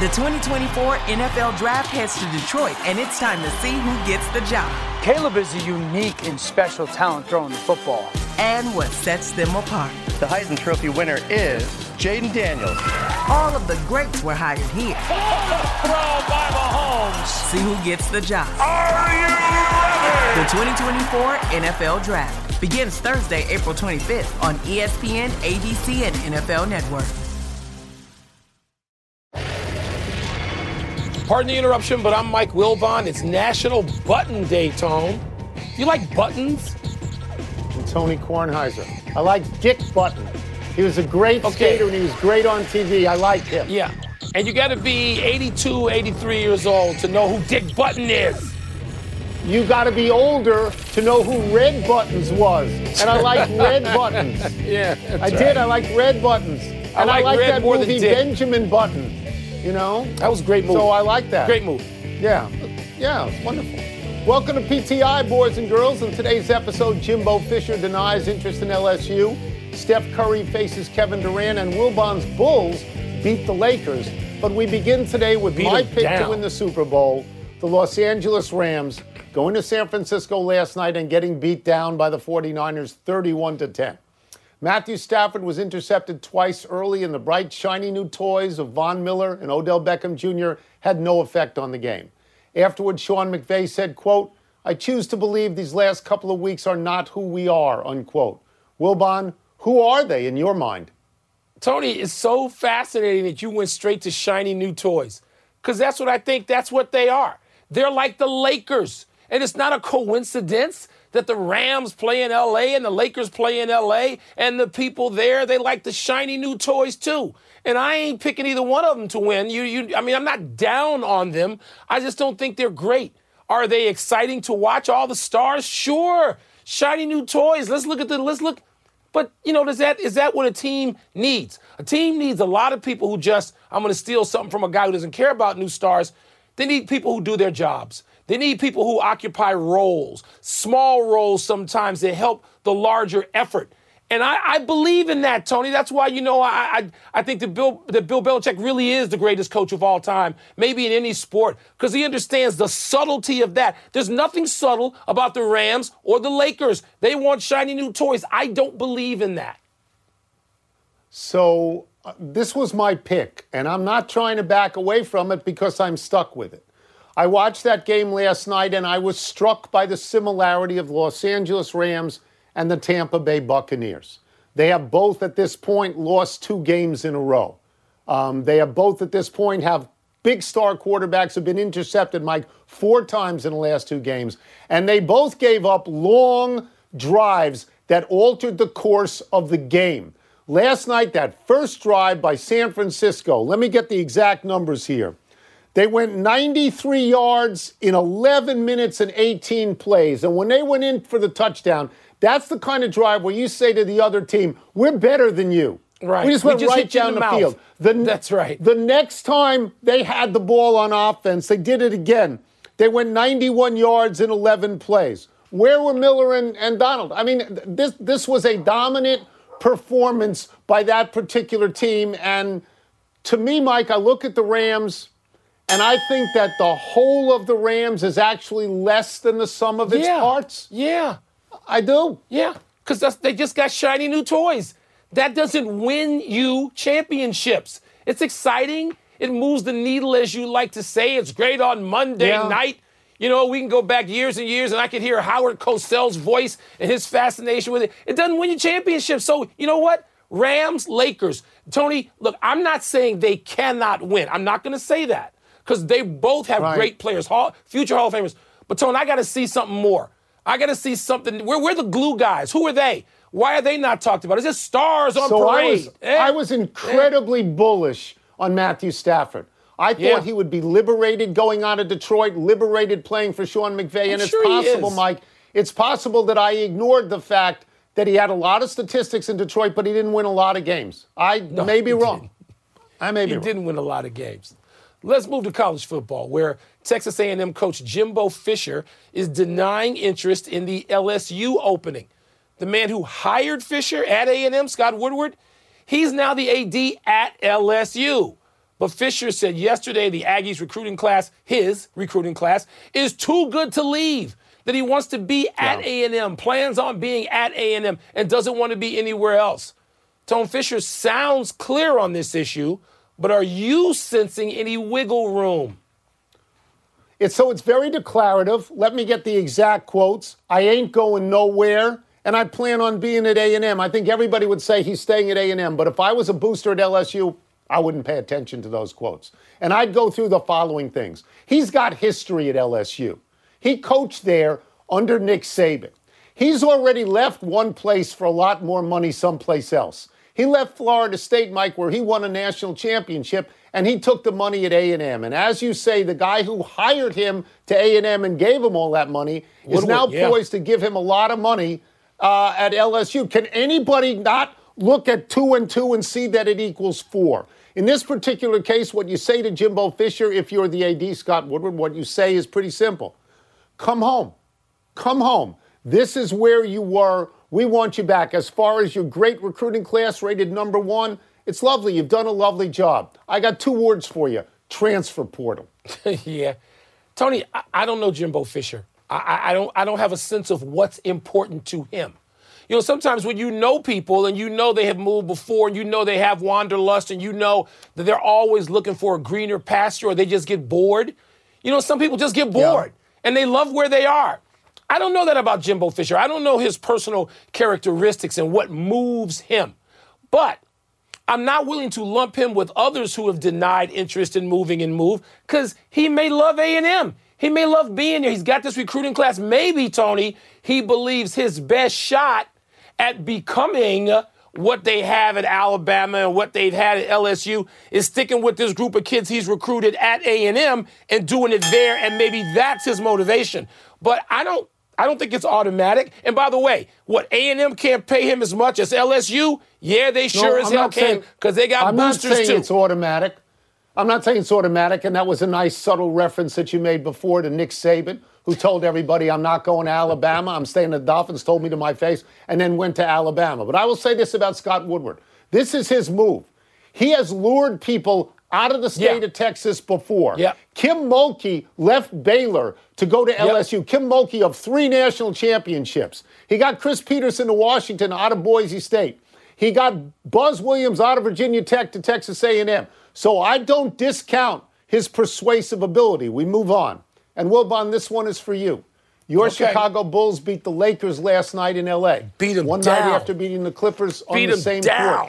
The 2024 NFL Draft heads to Detroit, and it's time to see who gets the job. Caleb is a unique and special talent throwing the football. And what sets them apart. The Heisman Trophy winner is Jaden Daniels. All of the greats were hired here. Throw by Mahomes. See who gets the job. Are you ready? The 2024 NFL Draft begins Thursday, April 25th on ESPN, ABC, and NFL Network. Pardon the interruption, but I'm Mike Wilbon. It's National Button Day, Tone. You like buttons? And Tony Kornheiser. I like Dick Button. He was a great skater, and he was great on TV. I like him. Yeah. And you got to be 82, 83 years old to know who Dick Button is. You got to be older to know who Red Buttons was. And I like Red Buttons. Yeah, I did. I liked Red Buttons. And I like that movie Benjamin Button. You know? That was a great movie. So I like that. Great movie. Yeah. Yeah, it's wonderful. Welcome to PTI, boys and girls. In today's episode, Jimbo Fisher denies interest in LSU. Steph Curry faces Kevin Durant, and Wilbon's Bulls beat the Lakers. But we begin today with my pick to win the Super Bowl, the Los Angeles Rams, going to San Francisco last night and getting beat down by the 49ers 31-10. Matthew Stafford was intercepted twice early, and the bright, shiny new toys of Von Miller and Odell Beckham Jr. had no effect on the game. Afterwards, Sean McVay said, quote, "I choose to believe these last couple of weeks are not who we are," unquote. Wilbon, who are they in your mind? Tony, it's so fascinating that you went straight to shiny new toys, because that's what I think that's what they are. They're like the Lakers, and it's not a coincidence that the Rams play in L.A. and the Lakers play in L.A. and the people there, they like the shiny new toys too. And I ain't picking either one of them to win. I mean, I'm not down on them. I just don't think they're great. Are they exciting to watch? All the stars? Sure. Shiny new toys. Let's look. But, you know, is that what a team needs? A team needs a lot of people who just, I'm going to steal something from a guy who doesn't care about new stars. They need people who do their jobs. They need people who occupy roles, small roles sometimes that help the larger effort. And I believe in that, Tony. That's why, you know, I think that Bill Belichick really is the greatest coach of all time, maybe in any sport, because he understands the subtlety of that. There's nothing subtle about the Rams or the Lakers. They want shiny new toys. I don't believe in that. So this was my pick, and I'm not trying to back away from it because I'm stuck with it. I watched that game last night, and I was struck by the similarity of Los Angeles Rams and the Tampa Bay Buccaneers. They have both at this point lost 2 games in a row. They have both at this point have big star quarterbacks who have been intercepted, Mike, 4 times in the last 2 games. And they both gave up long drives that altered the course of the game. Last night, that first drive by San Francisco, let me get the exact numbers here. They went 93 yards in 11 minutes and 18 plays. And when they went in for the touchdown, that's the kind of drive where you say to the other team, we're better than you. Right. We just went right down the field. That's right. The next time they had the ball on offense, they did it again. They went 91 yards in 11 plays. Where were Miller and Donald? I mean, this was a dominant performance by that particular team. And to me, Mike, I look at the Rams, and I think that the whole of the Rams is actually less than the sum of its parts. Yeah. I do. Yeah, because they just got shiny new toys. That doesn't win you championships. It's exciting. It moves the needle, as you like to say. It's great on Monday night. You know, we can go back years and years, and I can hear Howard Cosell's voice and his fascination with it. It doesn't win you championships. So, you know what? Rams, Lakers. Tony, look, I'm not saying they cannot win. I'm not going to say that, because they both have great players, future Hall of Famers. But, Tony, I got to see something more. I got to see something. We're the glue guys. Who are they? Why are they not talked about? It's just stars on parade. I was incredibly bullish on Matthew Stafford. I thought he would be liberated going out of Detroit, liberated playing for Sean McVay. And it's possible, Mike, it's possible that I ignored the fact that he had a lot of statistics in Detroit, but he didn't win a lot of games. I may be wrong. He didn't win a lot of games. Let's move to college football, where Texas A&M coach Jimbo Fisher is denying interest in the LSU opening. The man who hired Fisher at A&M, Scott Woodward, he's now the AD at LSU. But Fisher said yesterday the Aggies recruiting class, his recruiting class, is too good to leave, that he wants to be at A&M, plans on being at A&M, and doesn't want to be anywhere else. Tone Fisher sounds clear on this issue, but are you sensing any wiggle room? It's very declarative. Let me get the exact quotes. I ain't going nowhere, and I plan on being at A&M. I think everybody would say he's staying at A&M, but if I was a booster at LSU, I wouldn't pay attention to those quotes. And I'd go through the following things. He's got history at LSU. He coached there under Nick Saban. He's already left one place for a lot more money someplace else. He left Florida State, Mike, where he won a national championship, and he took the money at A&M. And as you say, the guy who hired him to A&M and gave him all that money is now poised to give him a lot of money at LSU. Can anybody not look at 2 and 2 and see that it equals 4? In this particular case, what you say to Jimbo Fisher, if you're the AD, Scott Woodward, what you say is pretty simple. Come home. Come home. This is where you were. We want you back. As far as your great recruiting class rated number 1, it's lovely. You've done a lovely job. I got 2 words for you. Transfer portal. Yeah. Tony, I don't know Jimbo Fisher. I don't have a sense of what's important to him. You know, sometimes when you know people and you know they have moved before and you know they have wanderlust and you know that they're always looking for a greener pasture or they just get bored. You know, some people just get bored and they love where they are. I don't know that about Jimbo Fisher. I don't know his personal characteristics and what moves him. But I'm not willing to lump him with others who have denied interest in moving and move because he may love A&M. He may love being there. He's got this recruiting class. Maybe, Tony, he believes his best shot at becoming what they have at Alabama and what they've had at LSU is sticking with this group of kids he's recruited at A&M and doing it there, and maybe that's his motivation. But I don't think it's automatic. And by the way, what A&M can't pay him as much as LSU? Yeah, they sure as hell can because they got boosters too. I'm not saying it's automatic. I'm not saying it's automatic, and that was a nice subtle reference that you made before to Nick Saban, who told everybody, I'm not going to Alabama, I'm staying at the Dolphins, told me to my face, and then went to Alabama. But I will say this about Scott Woodward. This is his move. He has lured people out of the state of Texas before. Kim Mulkey left Baylor to go to LSU. Kim Mulkey of 3 national championships. He got Chris Peterson to Washington out of Boise State. He got Buzz Williams out of Virginia Tech to Texas A&M. So I don't discount his persuasive ability. We move on. And Wilbon, this one is for you. Your Chicago Bulls beat the Lakers last night in L.A. Beat them one down. night after beating the Clippers on beat the same court.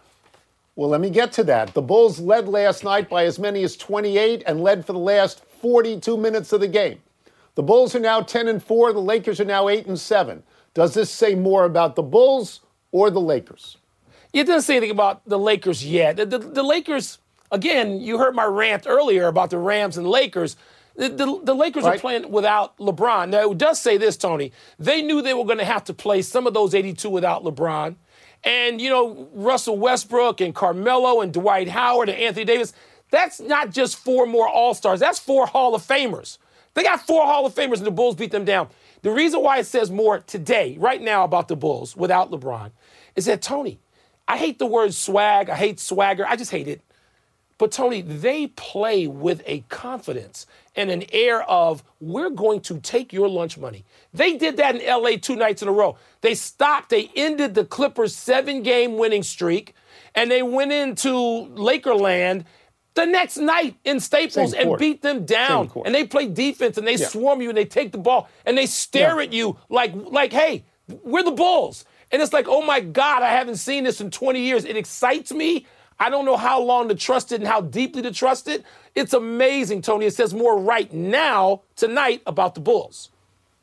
Well, let me get to that. The Bulls led last night by as many as 28 and led for the last 42 minutes of the game. The Bulls are now 10-4. The Lakers are now 8-7. Does this say more about the Bulls or the Lakers? It doesn't say anything about the Lakers yet. The Lakers, again, you heard my rant earlier about the Rams and Lakers. The Lakers are playing without LeBron. Now, it does say this, Tony. They knew they were going to have to play some of those 82 without LeBron. And, you know, Russell Westbrook and Carmelo and Dwight Howard and Anthony Davis, that's not just 4 more All-Stars. That's 4 Hall of Famers. They got 4 Hall of Famers, and the Bulls beat them down. The reason why it says more today, right now, about the Bulls without LeBron is that, Tony, I hate the word swag. I hate swagger. I just hate it. But, Tony, they play with a confidence and an air of, we're going to take your lunch money. They did that in L.A. 2 nights in a row. They ended the Clippers' 7-game winning streak, and they went into Lakerland the next night in Staples and beat them down. And they play defense, and they swarm you, and they take the ball, and they stare at you like, hey, we're the Bulls. And it's like, oh, my God, I haven't seen this in 20 years. It excites me. I don't know how long to trust it and how deeply to trust it. It's amazing, Tony. It says more right now, tonight, about the Bulls.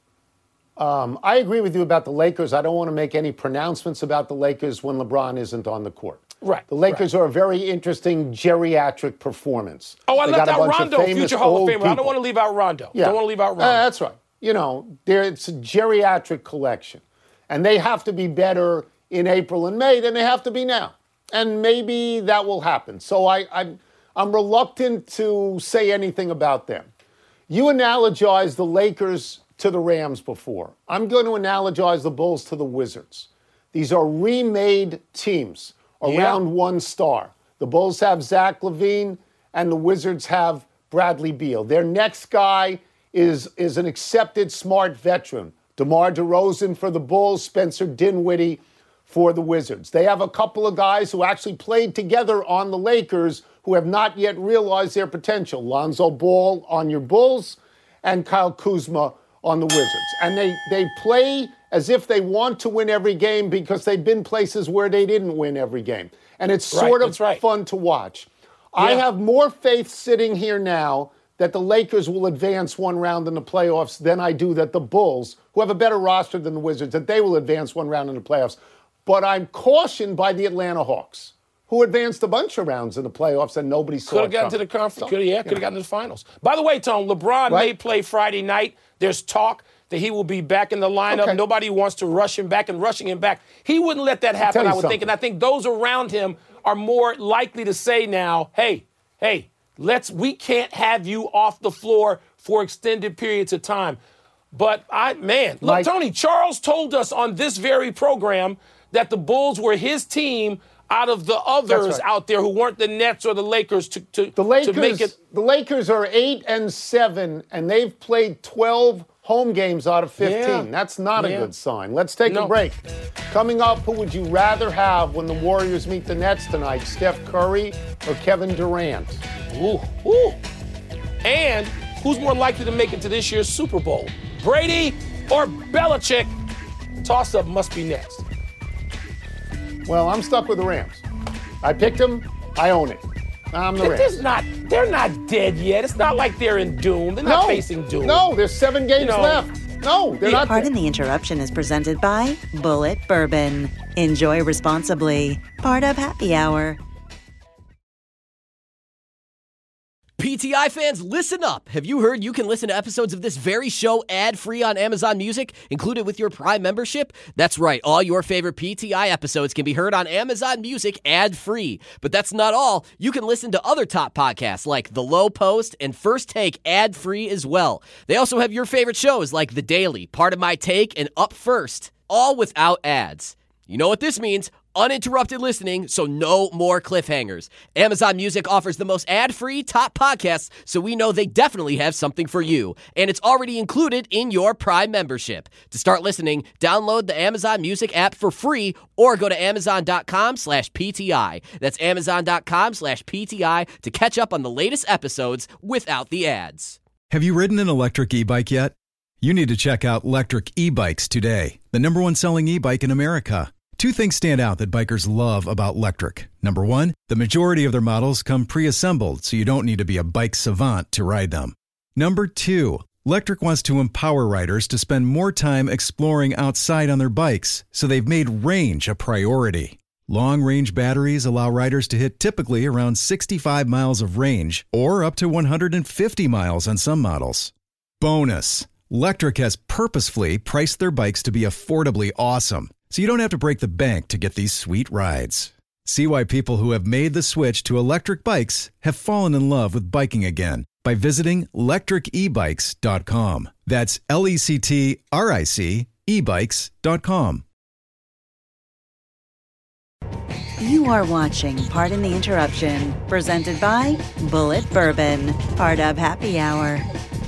I agree with you about the Lakers. I don't want to make any pronouncements about the Lakers when LeBron isn't on the court. Right. The Lakers are a very interesting geriatric performance. Oh, I left out Rondo, future Hall of Famer. I don't want to leave out Rondo. Don't want to leave out Rondo. That's right. You know, it's a geriatric collection. And they have to be better in April and May than they have to be now. And maybe that will happen. So I'm reluctant to say anything about them. You analogized the Lakers to the Rams before. I'm going to analogize the Bulls to the Wizards. These are remade teams around one star. The Bulls have Zach LaVine. and the Wizards have Bradley Beal. Their next guy is an accepted smart veteran. DeMar DeRozan for the Bulls, Spencer Dinwiddie for the Wizards. They have a couple of guys who actually played together on the Lakers who have not yet realized their potential. Lonzo Ball on your Bulls and Kyle Kuzma on the Wizards. And they play as if they want to win every game because they've been places where they didn't win every game. And it's sort of fun to watch. Yeah. I have more faith sitting here now that the Lakers will advance one round in the playoffs than I do that the Bulls, who have a better roster than the Wizards, that they will advance one round in the playoffs. But I'm cautioned by the Atlanta Hawks, who advanced a bunch of rounds in the playoffs and nobody saw it. Could have gotten to the conference. Could have gotten to the finals. By the way, Tom, LeBron may play Friday night. There's talk that he will be back in the lineup. Okay. Nobody wants to rush him back, and rushing him back, he wouldn't let that happen, I would think. And I think those around him are more likely to say now, hey, we can't have you off the floor for extended periods of time. But look, Tony, Charles told us on this very program that the Bulls were his team out of the others out there who weren't the Nets or the Lakers to make it. The Lakers are 8-7, and they've played 12 home games out of 15. Yeah. That's not a good sign. Let's take a break. Coming up, who would you rather have when the Warriors meet the Nets tonight, Steph Curry or Kevin Durant? Ooh. And who's more likely to make it to this year's Super Bowl, Brady or Belichick? Toss-up must be next. Well, I'm stuck with the Rams. I picked them. I own it. I'm the Rams. They're not dead yet. It's not like they're in doom. They're not facing doom. No, there's 7 games left. No, they're not. Pardon the Interruption is presented by Bullet Bourbon. Enjoy responsibly. Part of Happy Hour. PTI fans, listen up. Have you heard you can listen to episodes of this very show ad-free on Amazon Music, included with your Prime membership? That's right. All your favorite PTI episodes can be heard on Amazon Music ad-free. But that's not all. You can listen to other top podcasts like The Low Post and First Take ad-free as well. They also have your favorite shows like The Daily, Part of My Take, and Up First, all without ads. You know what this means? Uninterrupted listening, so no more cliffhangers. Amazon Music offers the most ad-free top podcasts, so we know they definitely have something for you. And it's already included in your Prime membership. To start listening, download the Amazon Music app for free or go to amazon.com/PTI. That's amazon.com/PTI to catch up on the latest episodes without the ads. Have you ridden an electric e-bike yet? You need to check out Lectric E-Bikes today, the #1 selling e-bike in America. 2 things stand out that bikers love about Lectric. Number 1, the majority of their models come pre-assembled, so you don't need to be a bike savant to ride them. Number 2, Lectric wants to empower riders to spend more time exploring outside on their bikes, so they've made range a priority. Long-range batteries allow riders to hit typically around 65 miles of range, or up to 150 miles on some models. Bonus, Lectric has purposefully priced their bikes to be affordably awesome, so you don't have to break the bank to get these sweet rides. See why people who have made the switch to electric bikes have fallen in love with biking again by visiting lectricebikes.com. That's LECTRIC ebikes.com. You are watching Pardon the Interruption, presented by Bullet Bourbon, part of Happy Hour.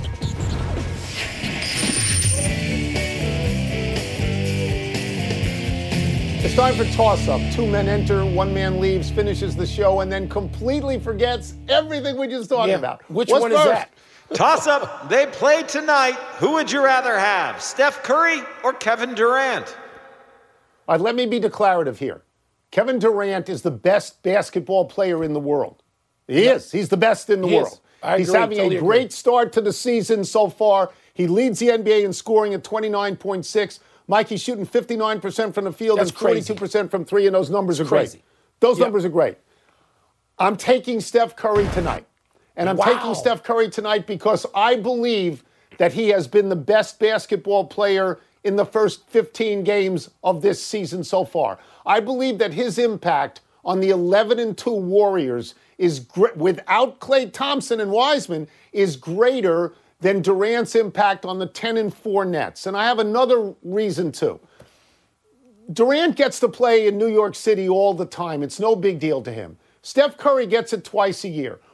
It's time for toss-up. 2 men enter, 1 man leaves, finishes the show, and then completely forgets everything we just talked about. Which one is that? Toss-up. They play tonight. Who would you rather have, Steph Curry or Kevin Durant? All right, let me be declarative here. Kevin Durant is the best basketball player in the world. He is. He's the best in the world. He's having a great start to the season so far. He leads the NBA in scoring at 29.6. Mike, he's shooting 59% from the field and 42% from 3, and those numbers are great. Those numbers are great. I'm taking Steph Curry tonight. And I'm taking Steph Curry tonight because I believe that he has been the best basketball player in the first 15 games of this season so far. I believe that his impact on the 11-2 Warriors is without Klay Thompson and Wiseman is greater than Durant's impact on the 10-4 Nets. And I have another reason, too. Durant gets to play in New York City all the time. It's no big deal to him. Steph Curry gets it twice a year.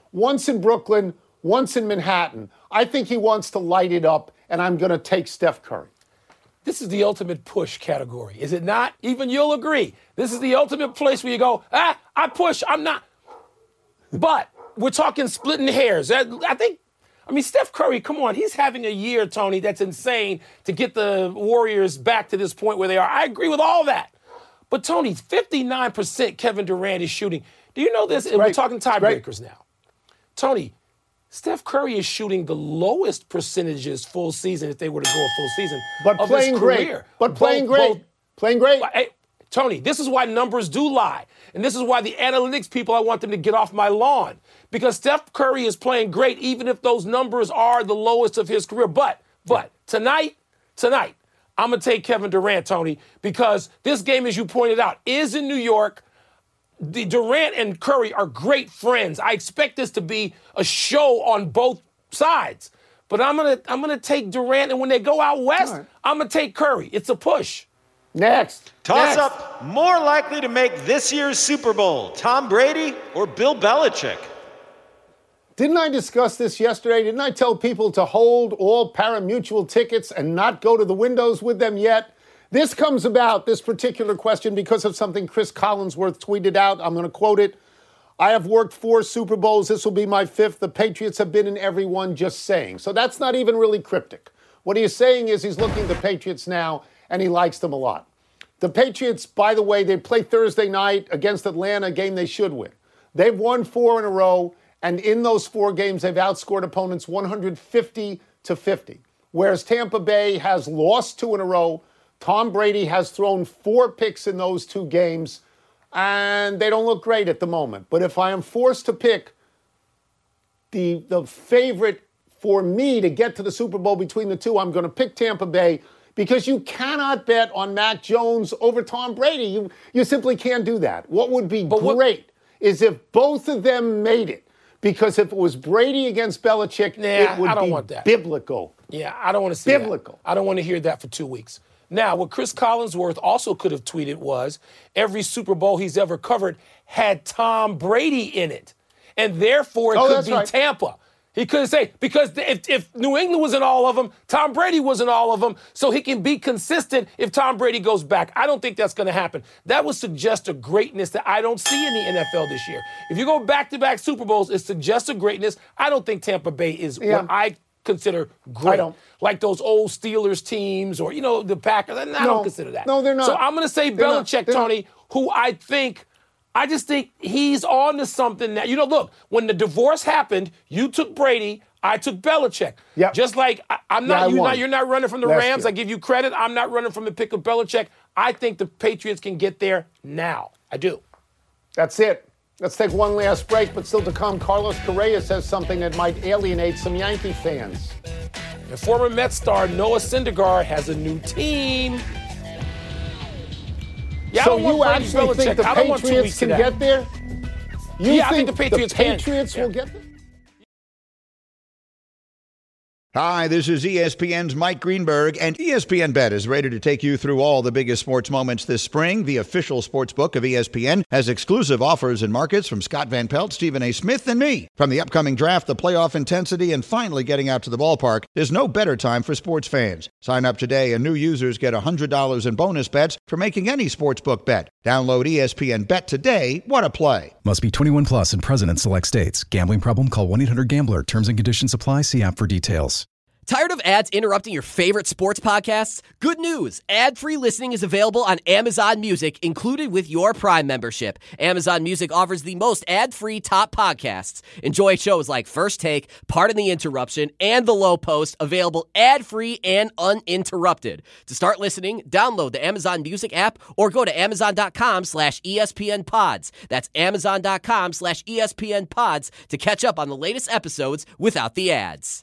once in Brooklyn, once in Manhattan. I think he wants to light it up, and I'm going to take Steph Curry. This is the ultimate push category, is it not? Even you'll agree. This is the ultimate place where you go, I push, I'm not. But we're talking splitting hairs. I mean, Steph Curry, come on, he's having a year, Tony, that's insane to get the Warriors back to this point where they are. I agree with all that. But, Tony, 59% Kevin Durant is shooting. Do you know this? And we're talking tiebreakers now. Tony, Steph Curry is shooting the lowest percentages full season if they were to go a full season. But of playing his great. career. But playing great. Playing great. Hey, Tony, this is why numbers do lie. And this is why the analytics people, I want them to get off my lawn. Because Steph Curry is playing great even if those numbers are the lowest of his career. But tonight, I'm going to take Kevin Durant, Tony, because this game, as you pointed out, is in New York. The Durant and Curry are great friends. I expect this to be a show on both sides. But I'm gonna take Durant, and when they go out west, I'm gonna take Curry. It's a push. Next. Toss-up more likely to make this year's Super Bowl, Tom Brady or Bill Belichick? Didn't I discuss this yesterday? Didn't I tell people to hold all pari-mutuel tickets and not go to the windows with them yet? This comes about, this particular question, because of something Chris Collinsworth tweeted out. I'm going to quote it. I have worked 4 Super Bowls. This will be my 5th. The Patriots have been in every one, just saying. So that's not even really cryptic. What he's saying is he's looking at the Patriots now, and he likes them a lot. The Patriots, by the way, they play Thursday night against Atlanta, a game they should win. They've won 4 in a row, and in those 4 games, they've outscored opponents 150-50. Whereas Tampa Bay has lost 2 in a row. Tom Brady has thrown 4 picks in those 2 games, and they don't look great at the moment. But if I am forced to pick the favorite for me to get to the Super Bowl between the 2, I'm going to pick Tampa Bay, because you cannot bet on Mac Jones over Tom Brady. You simply can't do that. What would be great is if both of them made it, because if it was Brady against Belichick, it would be biblical. Yeah, I don't want to see biblical. That. I don't want to hear that for 2 weeks. Now, what Chris Collinsworth also could have tweeted was every Super Bowl he's ever covered had Tom Brady in it. And therefore, it could be Tampa. He could say, because if New England was in all of them, Tom Brady was in all of them, so he can be consistent if Tom Brady goes back. I don't think that's going to happen. That would suggest a greatness that I don't see in the NFL this year. If you go back-to-back Super Bowls, it suggests a greatness. I don't think Tampa Bay is what I consider great. I don't. Like those old Steelers teams or, the Packers. I don't consider that. No, they're not. So I'm going to say Belichick, Tony, who I just think he's on to something that, look, when the divorce happened, you took Brady, I took Belichick. Yep. Just like you're not running from the Rams. I give you credit. I'm not running from the pick of Belichick. I think the Patriots can get there now. I do. That's it. Let's take one last break, but still to come, Carlos Correa says something that might alienate some Yankee fans. And former Mets star Noah Syndergaard has a new team. Yeah, so you actually think the Patriots can get there? I think the Patriots will get there? Hi, this is ESPN's Mike Greenberg, and ESPN Bet is ready to take you through all the biggest sports moments this spring. The official sports book of ESPN has exclusive offers and markets from Scott Van Pelt, Stephen A. Smith, and me. From the upcoming draft, the playoff intensity, and finally getting out to the ballpark, there's no better time for sports fans. Sign up today, and new users get $100 in bonus bets for making any sportsbook bet. Download ESPN Bet today. What a play. Must be 21 plus and present in select states. Gambling problem? Call 1-800-GAMBLER. Terms and conditions apply. See app for details. Tired of ads interrupting your favorite sports podcasts? Good news! Ad-free listening is available on Amazon Music, included with your Prime membership. Amazon Music offers the most ad-free top podcasts. Enjoy shows like First Take, Pardon the Interruption, and The Low Post, available ad-free and uninterrupted. To start listening, download the Amazon Music app or go to Amazon.com/ESPN Pods. That's Amazon.com/ESPN Pods to catch up on the latest episodes without the ads.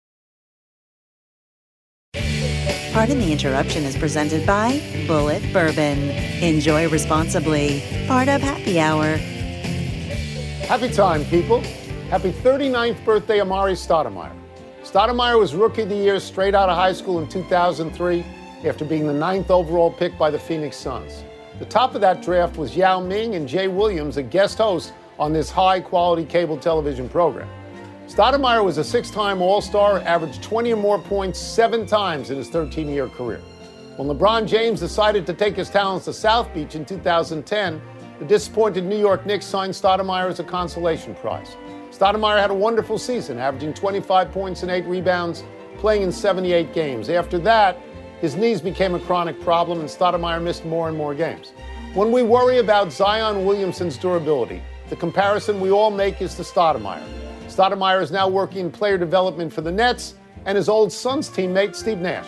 Pardon the Interruption is presented by Bullet Bourbon. Enjoy responsibly. Part of Happy Hour. Happy time, people. Happy 39th birthday, Amari Stoudemire. Stoudemire was Rookie of the Year straight out of high school in 2003 after being the 9th overall pick by the Phoenix Suns. The top of that draft was Yao Ming, and Jay Williams, a guest host on this high-quality cable television program. Stoudemire was a 6-time All-Star, averaged 20 or more points 7 times in his 13-year career. When LeBron James decided to take his talents to South Beach in 2010, the disappointed New York Knicks signed Stoudemire as a consolation prize. Stoudemire had a wonderful season, averaging 25 points and 8 rebounds, playing in 78 games. After that, his knees became a chronic problem, and Stoudemire missed more and more games. When we worry about Zion Williamson's durability, the comparison we all make is to Stoudemire. Stoudemire is now working in player development for the Nets and his old Suns teammate, Steve Nash.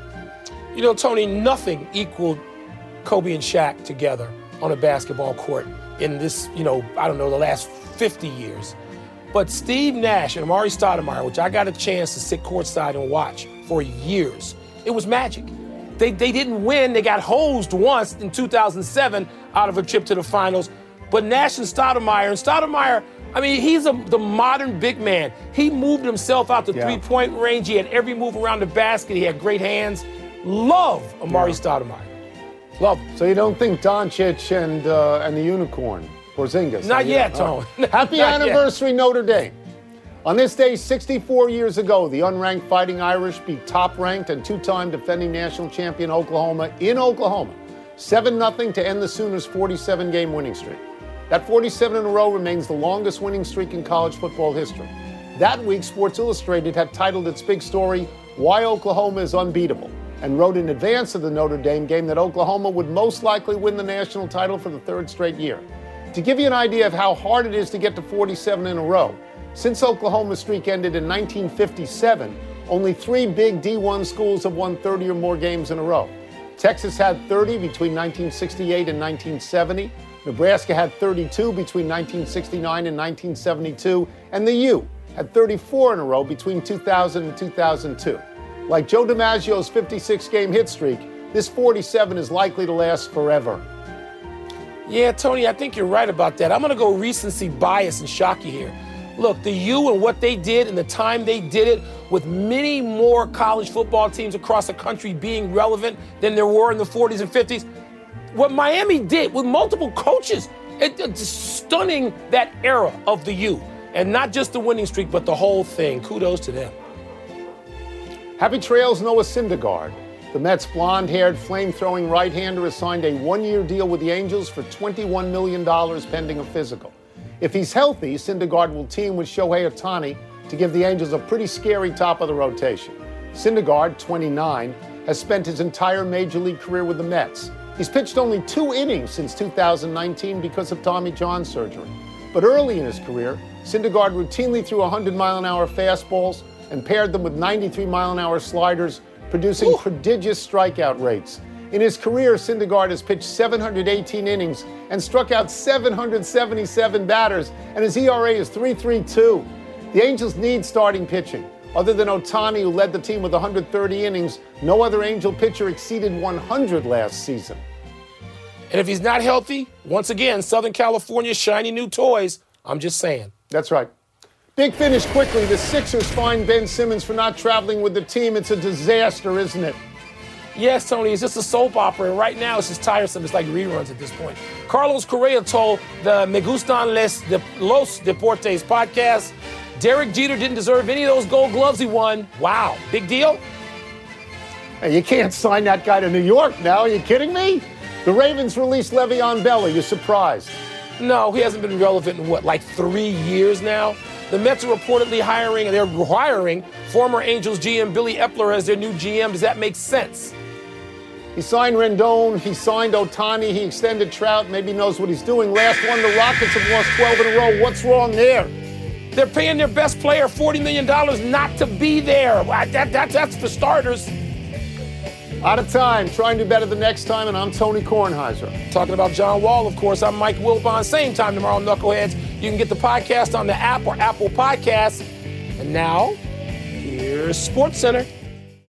You know, Tony, nothing equaled Kobe and Shaq together on a basketball court in this, the last 50 years. But Steve Nash and Amar'e Stoudemire, which I got a chance to sit courtside and watch for years, it was magic. They didn't win. They got hosed once in 2007 out of a trip to the finals. But Nash and Stoudemire, I mean, he's the modern big man. He moved himself out the three-point range. He had every move around the basket. He had great hands. Love Amar'e Stoudemire. Love him. So you don't think Doncic and the unicorn, Porzingis? Not yet, Tone. Happy anniversary, Notre Dame. On this day, 64 years ago, the unranked Fighting Irish beat top-ranked and 2-time defending national champion Oklahoma in Oklahoma, 7-0 to end the Sooners' 47-game winning streak. That 47 in a row remains the longest winning streak in college football history. That week, Sports Illustrated had titled its big story, Why Oklahoma is Unbeatable, and wrote in advance of the Notre Dame game that Oklahoma would most likely win the national title for the 3rd straight year. To give you an idea of how hard it is to get to 47 in a row, since Oklahoma's streak ended in 1957, only 3 big D1 schools have won 30 or more games in a row. Texas had 30 between 1968 and 1970. Nebraska had 32 between 1969 and 1972. And the U had 34 in a row between 2000 and 2002. Like Joe DiMaggio's 56-game hit streak, this 47 is likely to last forever. Yeah, Tony, I think you're right about that. I'm going to go recency bias and shock you here. Look, the U and what they did and the time they did it, with many more college football teams across the country being relevant than there were in the 40s and 50s. What Miami did with multiple coaches, it's stunning, that era of the U. And not just the winning streak, but the whole thing. Kudos to them. Happy trails, Noah Syndergaard. The Mets' blonde-haired, flame-throwing right-hander has signed a 1-year deal with the Angels for $21 million pending a physical. If he's healthy, Syndergaard will team with Shohei Ohtani to give the Angels a pretty scary top of the rotation. Syndergaard, 29, has spent his entire major league career with the Mets. He's pitched only 2 innings since 2019 because of Tommy John surgery. But early in his career, Syndergaard routinely threw 100-mile-an-hour fastballs and paired them with 93-mile-an-hour sliders, producing prodigious strikeout rates. In his career, Syndergaard has pitched 718 innings and struck out 777 batters, and his ERA is 3.32. The Angels need starting pitching. Other than Ohtani, who led the team with 130 innings, no other Angel pitcher exceeded 100 last season. And if he's not healthy, once again, Southern California's shiny new toys. I'm just saying. That's right. Big finish quickly. The Sixers fined Ben Simmons for not traveling with the team. It's a disaster, isn't it? Yes, Tony, it's just a soap opera, and right now it's just tiresome. It's like reruns at this point. Carlos Correa told the Me Gustan Los Deportes podcast, Derek Jeter didn't deserve any of those gold gloves he won. Wow, big deal? Hey, you can't sign that guy to New York now. Are you kidding me? The Ravens released Le'Veon Bell. Are you surprised? No, he hasn't been relevant in, 3 years now? The Mets are reportedly hiring former Angels GM Billy Epler as their new GM. Does that make sense? He signed Rendon, he signed Ohtani, he extended Trout, maybe knows what he's doing. Last one, the Rockets have lost 12 in a row. What's wrong there? They're paying their best player $40 million not to be there. That's for starters. Out of time. Try and do better the next time, and I'm Tony Kornheiser. Talking about John Wall, of course. I'm Mike Wilbon. Same time tomorrow, Knuckleheads. You can get the podcast on the app or Apple Podcasts. And now, here's SportsCenter.